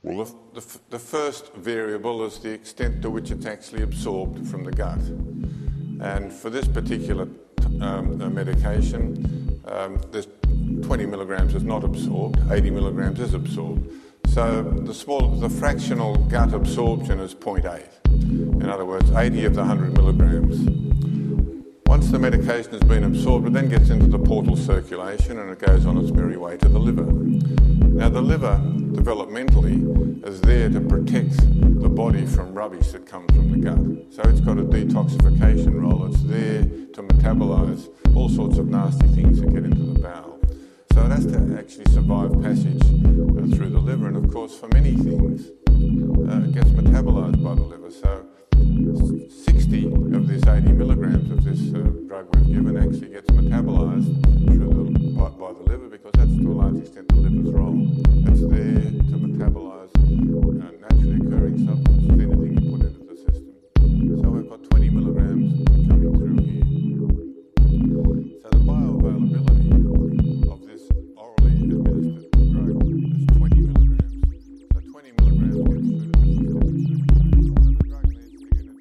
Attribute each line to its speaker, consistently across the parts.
Speaker 1: Well, the first variable is the extent to which it's actually absorbed from the gut. And for this particular medication, there's 20 milligrams is not absorbed, 80 milligrams is absorbed. So the fractional gut absorption is 0.8. In other words, 80 of the 100 milligrams. Once the medication has been absorbed, it then gets into the portal circulation and it goes on its merry way to the liver. Now the liver, developmentally, is there to protect the body from rubbish that comes from the gut. So it's got a detoxification role. It's there to metabolise all sorts of nasty things that get into the bowel. So it has to actually survive passage through the liver. And of course, for many things, it gets metabolised by the liver. So 60 of this 80 milligrams of this drug we've given actually gets metabolised by the liver, because that's to a large extent the liver's role. It's there to metabolise naturally occurring substances, anything you put into the system. So we've got 20 milligrams coming through here. So the bioavailability of this orally administered drug is 20 milligrams. So 20 milligrams gets through to the system. So the drug needs to get into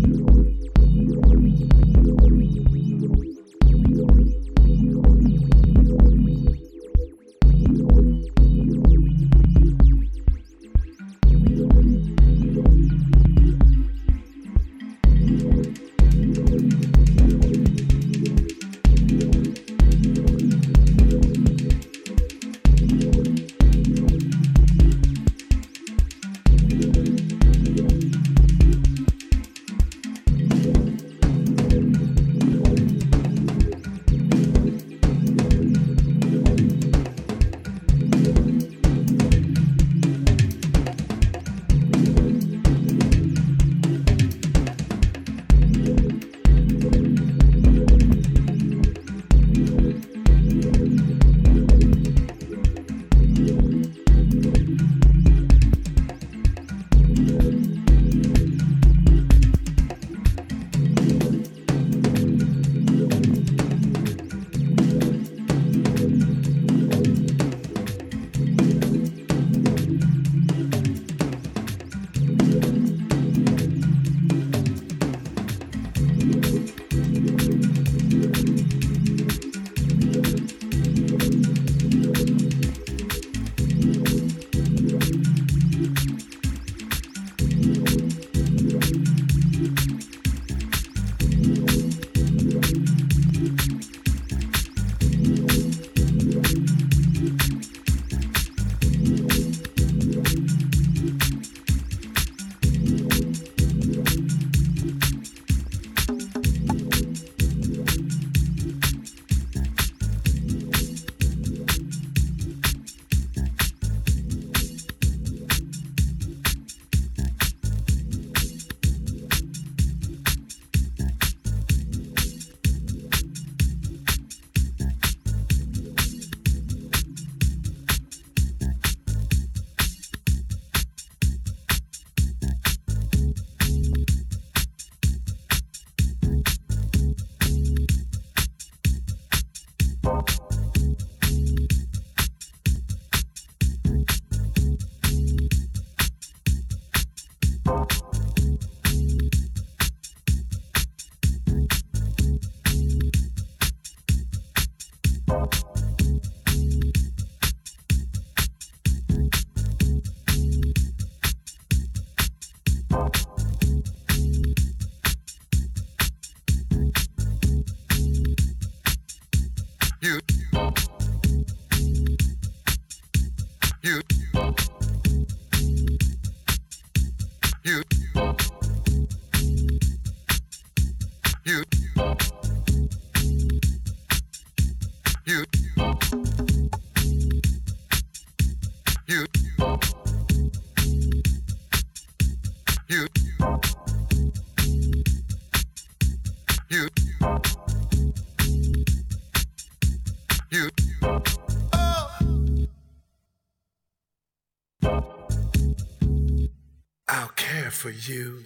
Speaker 2: for you.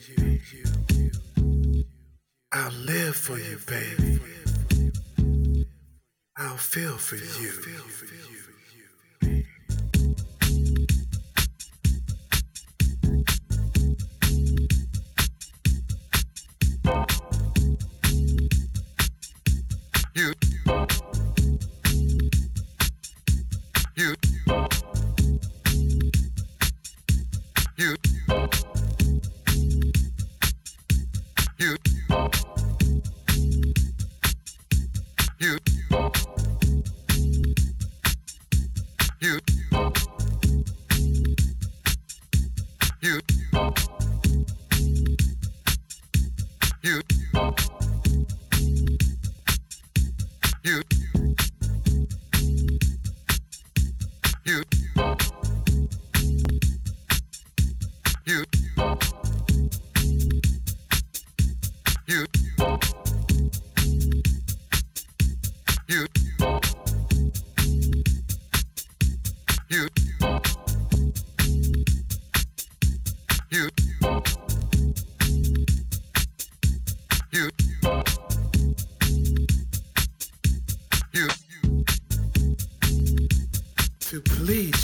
Speaker 2: I'll live for you, baby. I'll feel for you.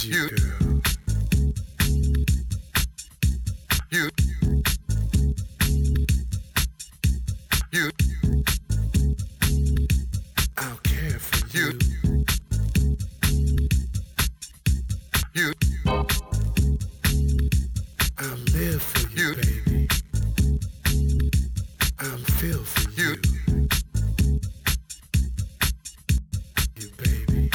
Speaker 2: you, girl. You. I'll care for you. You. I'll live for you, baby. I'll feel for you. You, baby.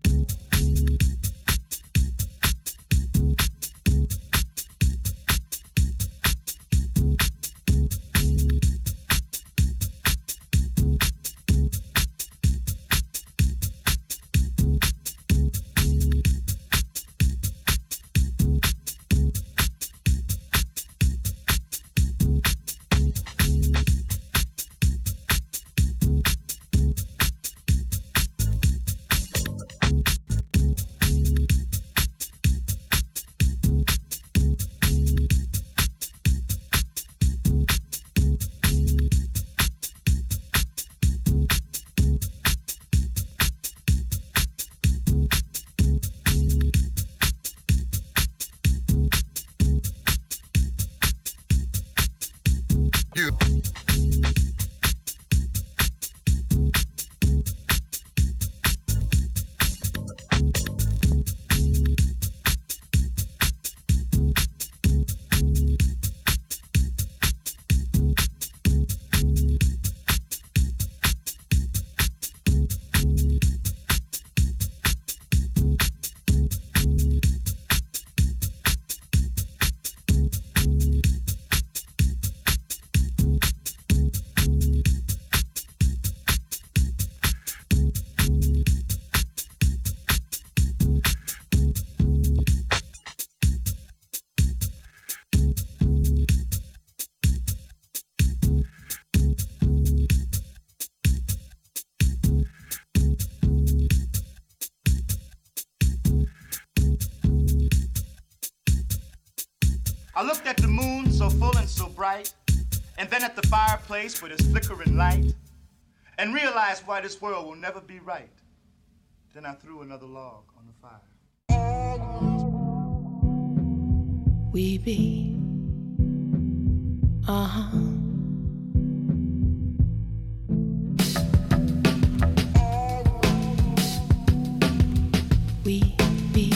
Speaker 3: I looked at the moon so full and so bright, and then at the fireplace with its flickering light, and realized why this world will never be right. Then I threw another log on the fire.
Speaker 4: We be, We be,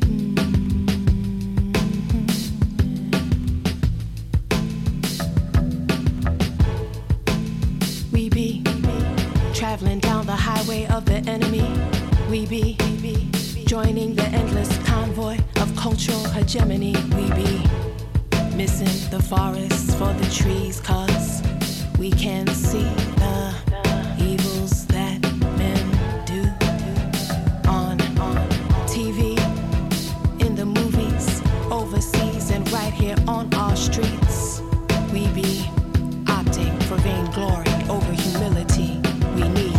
Speaker 4: We be traveling down the highway of the enemy. We be joining the endless convoy of cultural hegemony. We be missing the forests for the trees, 'cause we can see the evils that men do on TV, in the movies, overseas, and right here on our streets. We be opting for vainglory over humility. We need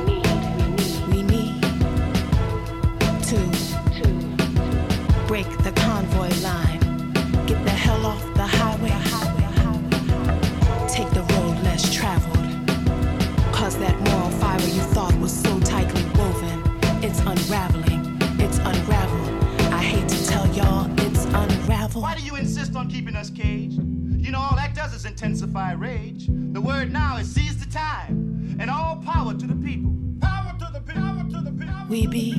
Speaker 4: to break the convoy line. Get the hell off the highway. Take the road less traveled. 'Cause that moral fiber you thought was so tightly woven, it's unraveling. It's unraveled. I hate to tell y'all, it's unraveled.
Speaker 3: Why do you insist on keeping us caged? You know, all that does is intensify rage. The word now is seize the time, and all power to the people. Power to the people, power to the people.
Speaker 4: We be.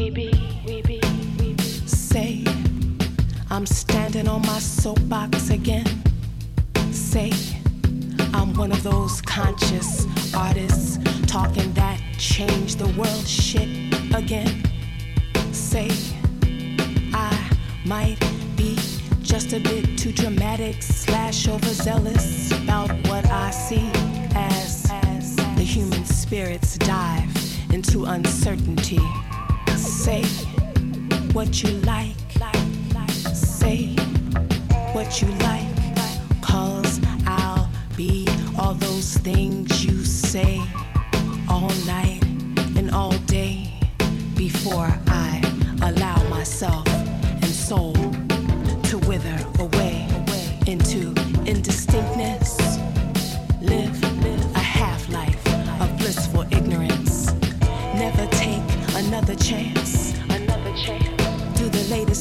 Speaker 4: Say, I'm standing on my soapbox again. Say, I'm one of those conscious artists talking that change the world shit again. Say, I might be just a bit too dramatic / overzealous about what I see as the human spirit's dive into uncertainty. Say what you like, say what you like, 'cause I'll be all those things you say all night and all day before I allow myself and soul to wither away into indistinctness. Live a half-life of blissful ignorance. Never take another chance. Do the latest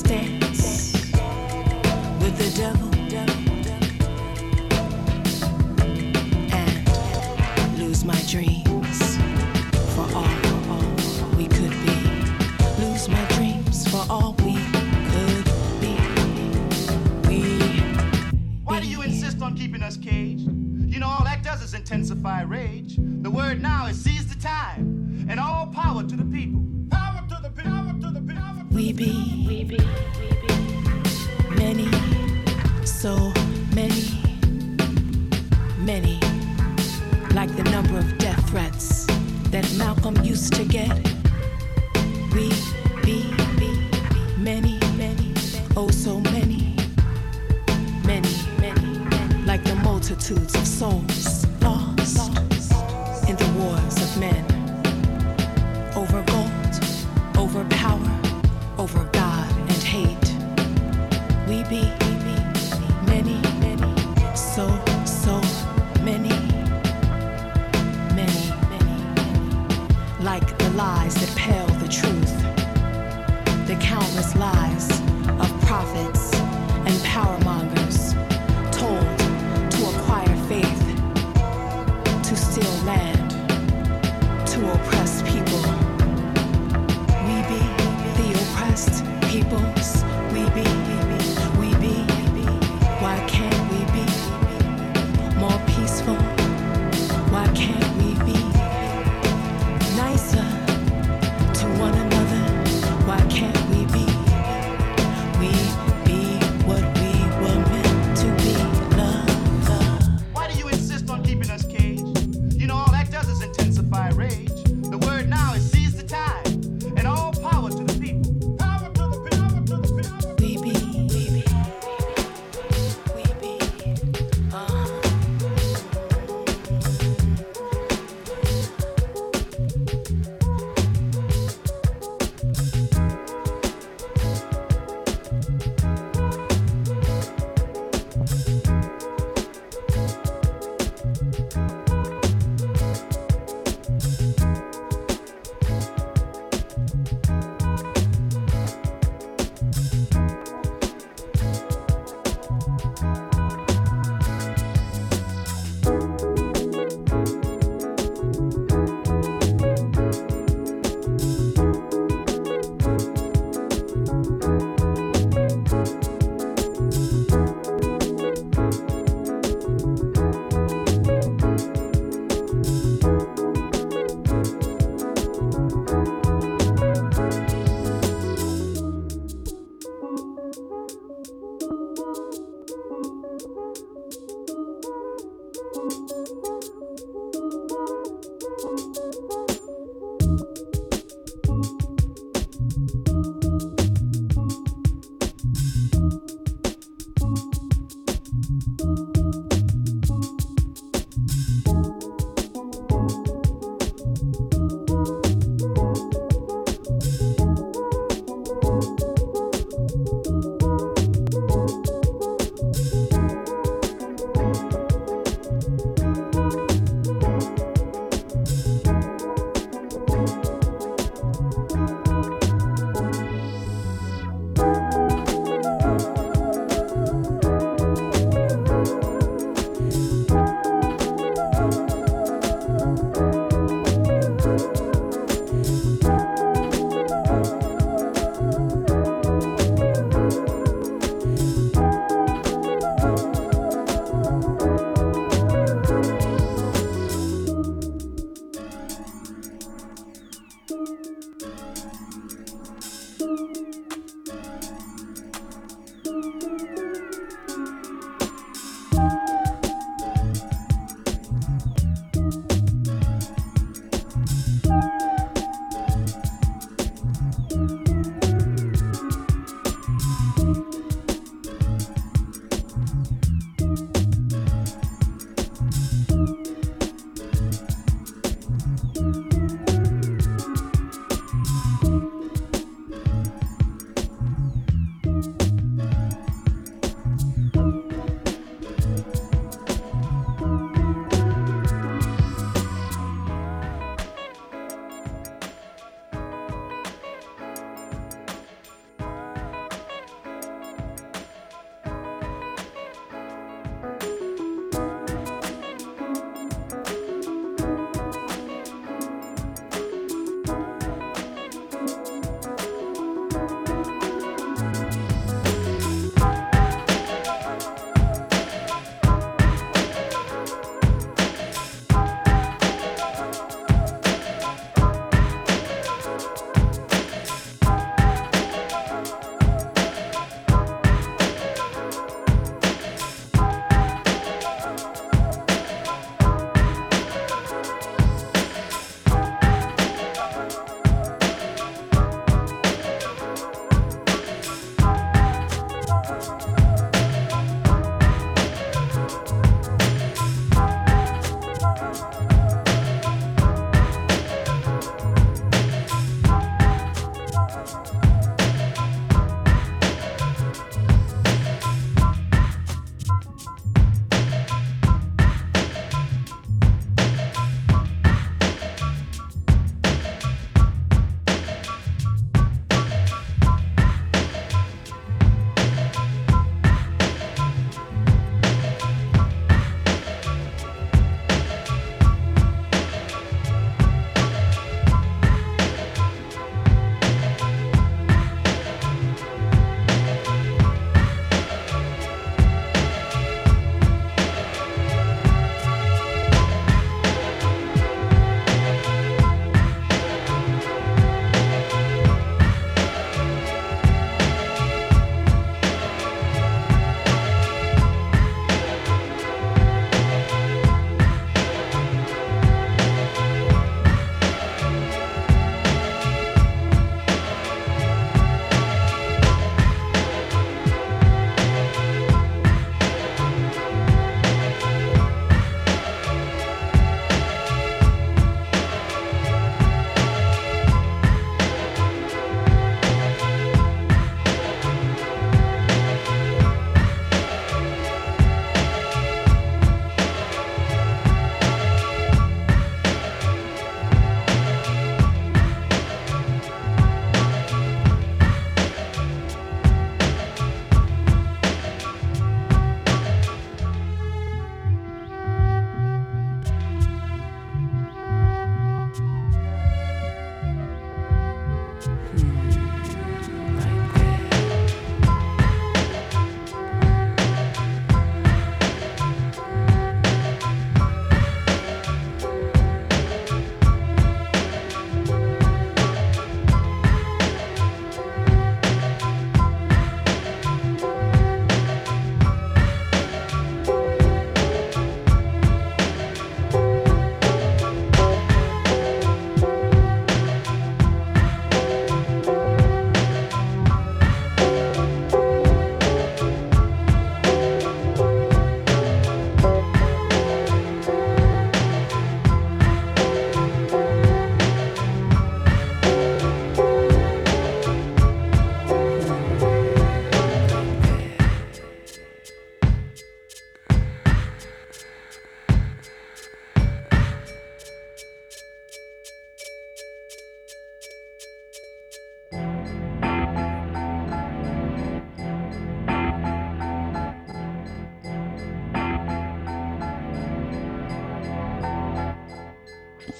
Speaker 3: intensify rage. The word now is seize the time, and all power to the people. Power to the people, power to the people.
Speaker 4: We be many, so many, many, like the number of death threats that Malcolm used to get. We be many, many, oh so many, many, many, like the multitudes of souls lost in the wars of men, over gold, over power, over God and hate. We be many, many, so many, many, like the lies that pale the truth, the countless lies of prophets and power mongers told to acquire faith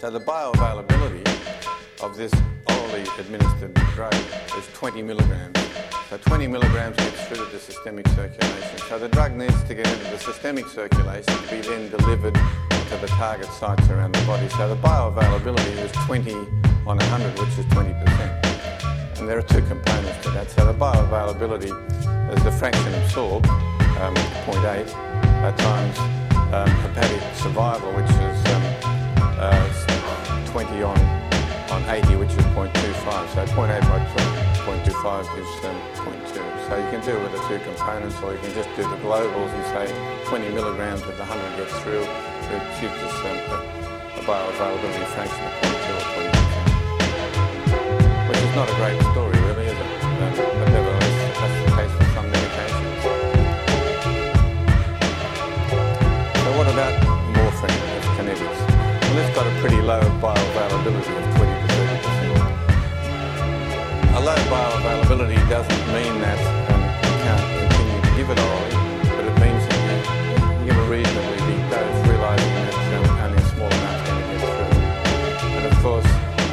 Speaker 1: So the bioavailability of this orally administered drug is 20 milligrams. So 20 milligrams gets through to the systemic circulation. So the drug needs to get into the systemic circulation to be then delivered to the target sites around the body. So the bioavailability is 20 on 100, which is 20%. And there are two components to that. So the bioavailability is the fraction absorbed, 0.8, times hepatic survival, which is 20 on 80, which is 0.25. So 0.8 by 0.25 gives 0.2. So you can do it with the two components, or you can just do the globals and say 20 milligrams of the 100 gets through. It gives us a bioavailability fraction of 0.2 or 20%. Which is not a great story, really, is it? But nevertheless, that's the case for some medications. So what about morphine as kinetics? Well, it's got a pretty low bioavailability of 20 to 30%. A low bioavailability doesn't mean that you can't continue to give it orally, but it means that you give a reasonably big dose, realising that only a small amount is going to get through. And of course,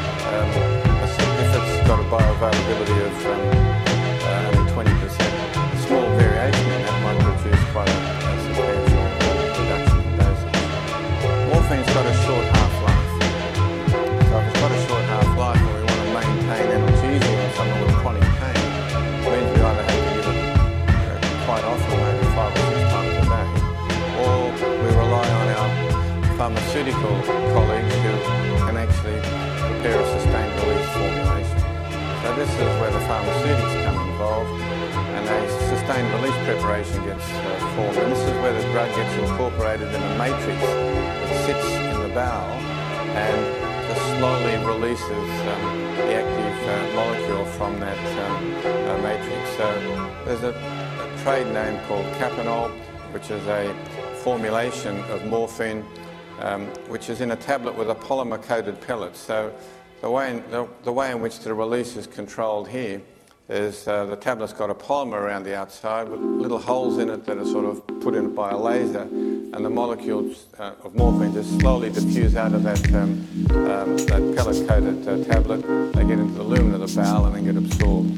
Speaker 1: if it's got a bioavailability of only 20%, a small variation in that might produce quite a substantial reduction in dosage. Morphine's got a short half-life. So if it's got a short half-life and we want to maintain analgesia on someone with chronic pain, it means we either have to give it quite often, maybe 5 or 6 times a day, or we rely on our pharmaceutical colleagues who can actually prepare a sustained release formulation. So this is where the pharmaceutics come involved, and a sustained release preparation gets formed. And this is where the drug gets incorporated in a matrix that sits in the bowel and just slowly releases the active molecule from that matrix. So there's a trade name called Kapanol, which is a formulation of morphine which is in a tablet with a polymer-coated pellet. So the way in which the release is controlled here is the tablet's got a polymer around the outside with little holes in it that are sort of put in by a laser, and the molecules of morphine just slowly diffuse out of that pellet-coated tablet. They get into the lumen of the bowel and then get absorbed.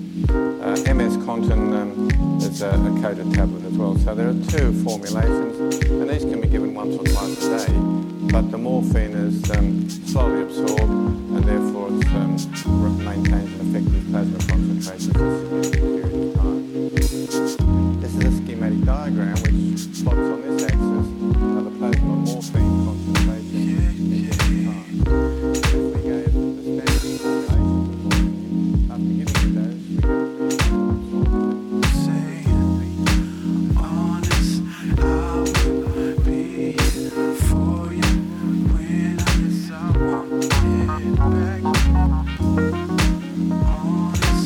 Speaker 1: MS-Contin is a coated tablet as well. So there are two formulations, and these can be given once or twice a day. But the morphine is slowly absorbed, and therefore it maintains an effective plasma concentration for a significant period of time. This is a schematic diagram which plots on this axis the plasma morphine concentration at time. If we gave the standard formulation of morphine, after giving a dose, we get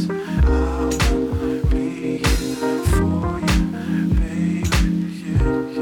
Speaker 2: Yeah.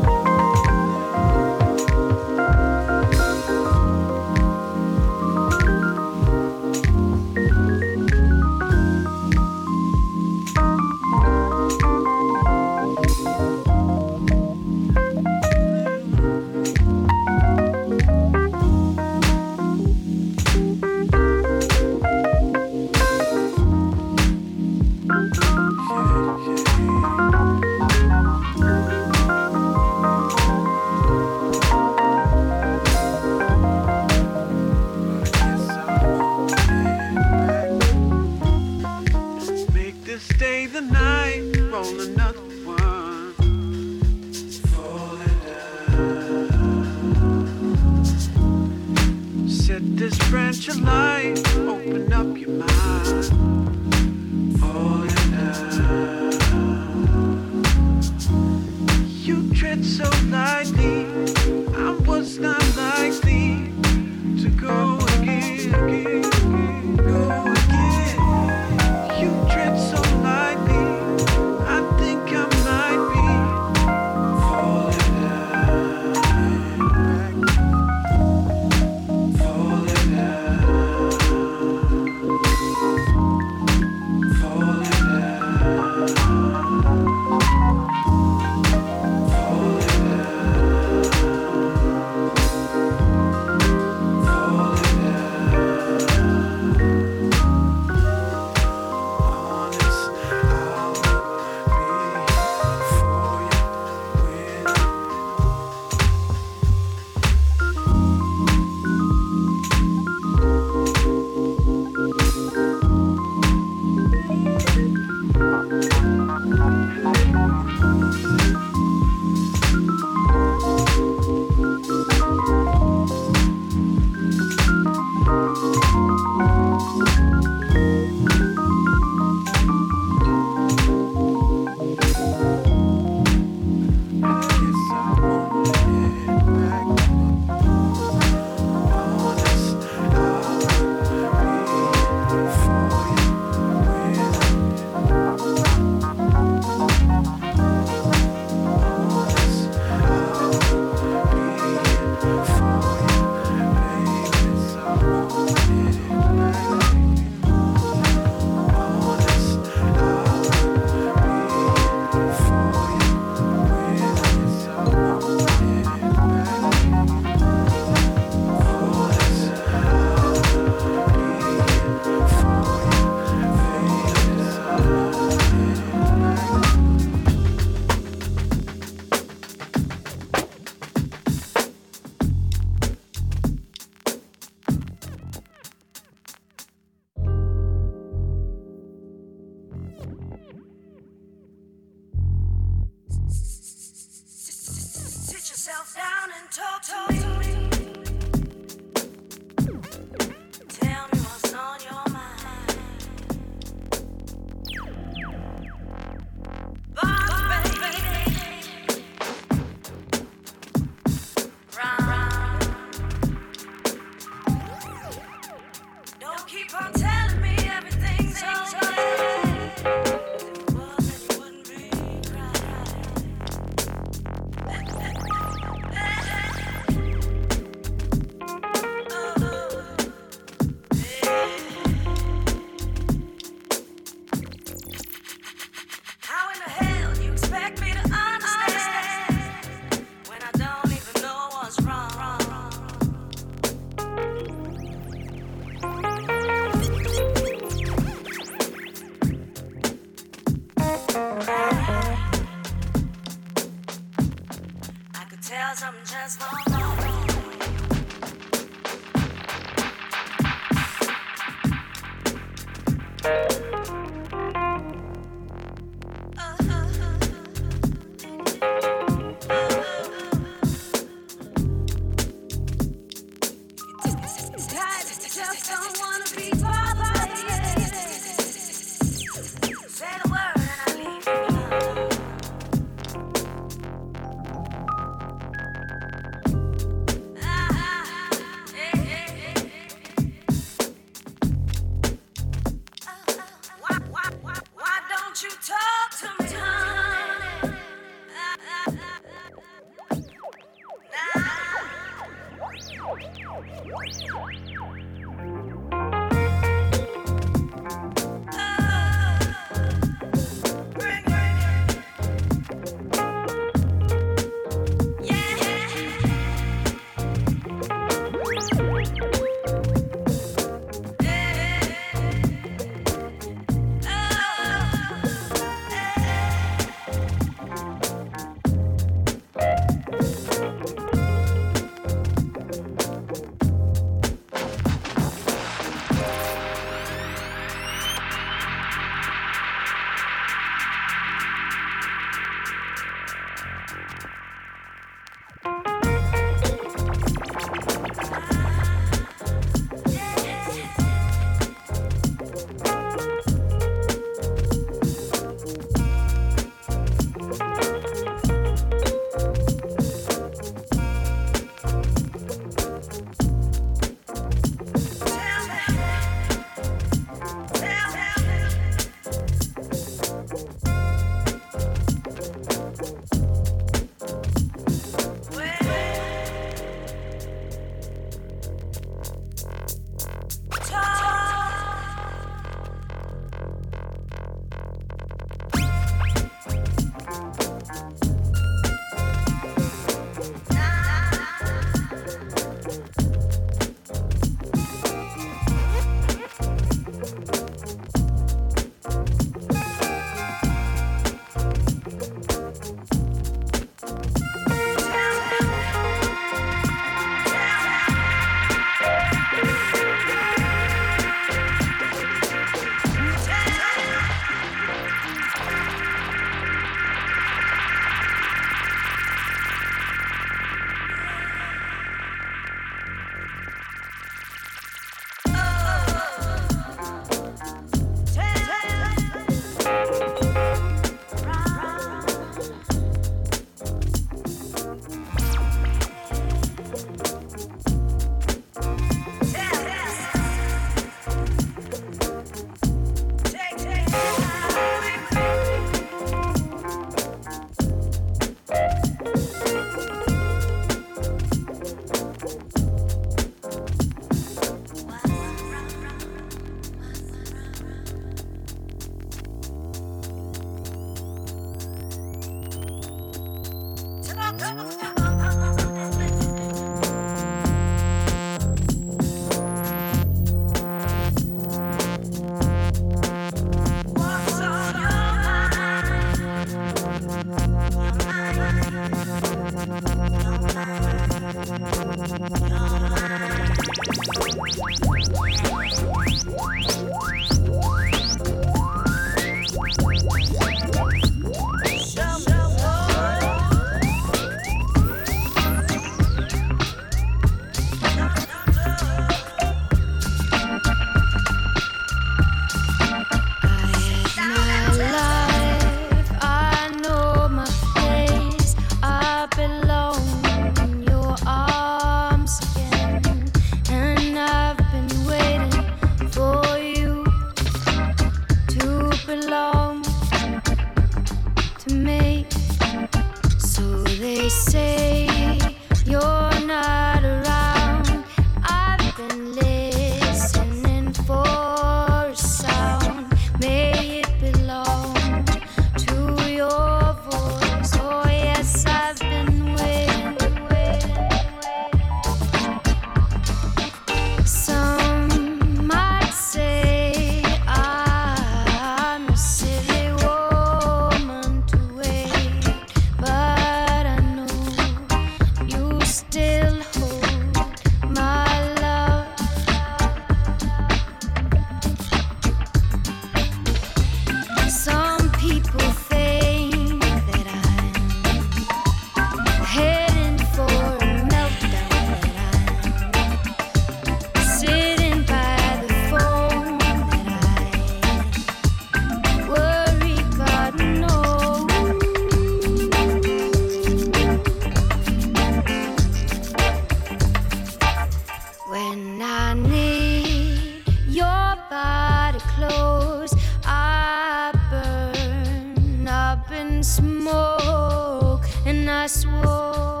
Speaker 5: and smoke, and I swore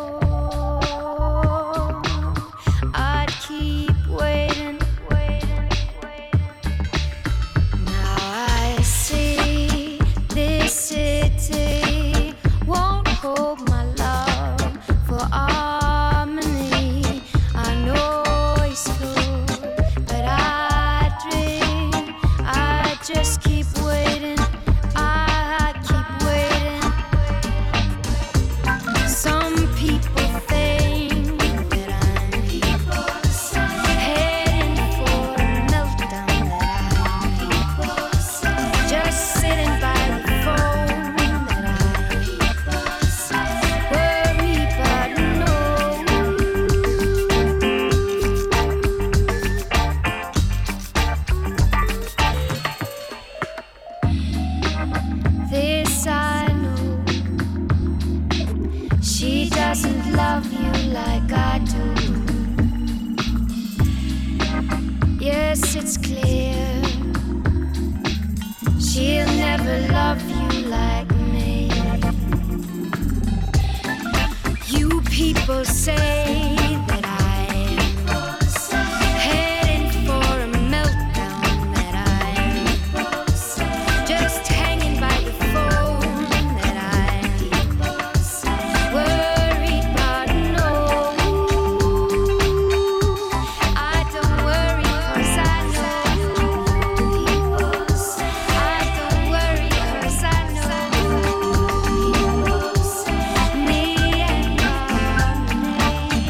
Speaker 5: I'd keep waiting. Now I see this city won't hold my love for harmony. I know it's good, but I dream. I just keep waiting. I keep waiting. Some people think that I'm heading for a meltdown. That I'm just sitting by the phone. That I worry, but no. This I know. She doesn't love you like I do. Yes, it's clear. She'll never love you like me. You people say that I'm heading for a meltdown. That I'm just hanging by the phone. That I'm worried, but no. I don't worry 'cause I know. I don't worry 'cause I know. Me and harmony.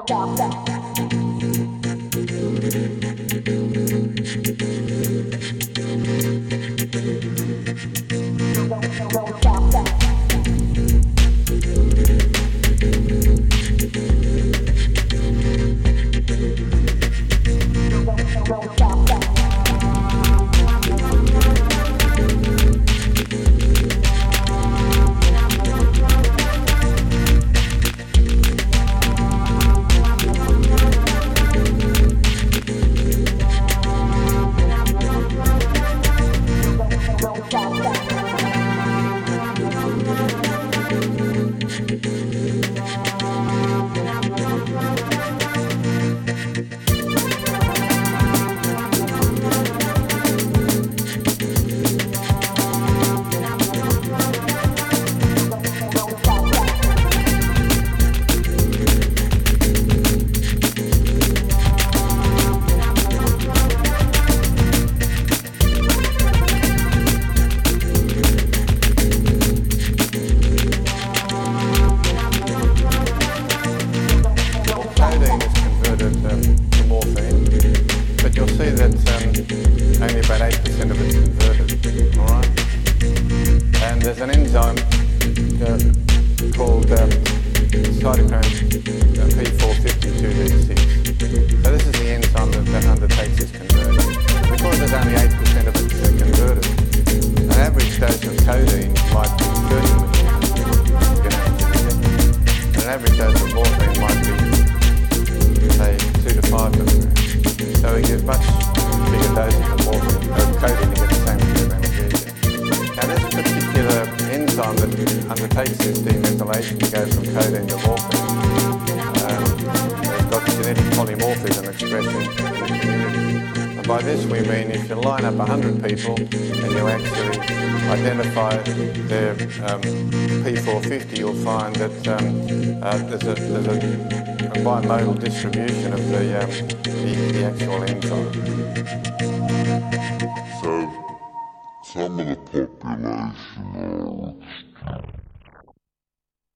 Speaker 1: Codeine is converted to morphine, but you'll see that only about 8% of it's converted, all right? And there's an enzyme called cytochrome P452D6. So this is the enzyme that undertakes this conversion. Because there's only 8% of it converted, an average dose of codeine might be 30 milligrams. And an average dose of morphine might be, say, 2 to 5 milligrams. So we give much bigger doses of morphine, of codeine to get the same amount of anesthesia. Now this particular enzyme that undertakes this demethylation to go from codeine to morphine has got genetic polymorphism expression in the community. And by this we mean if you line up 100 people and you actually identify their P450, you'll find that there's a bimodal distribution of the actual enzyme.
Speaker 6: So some of the population are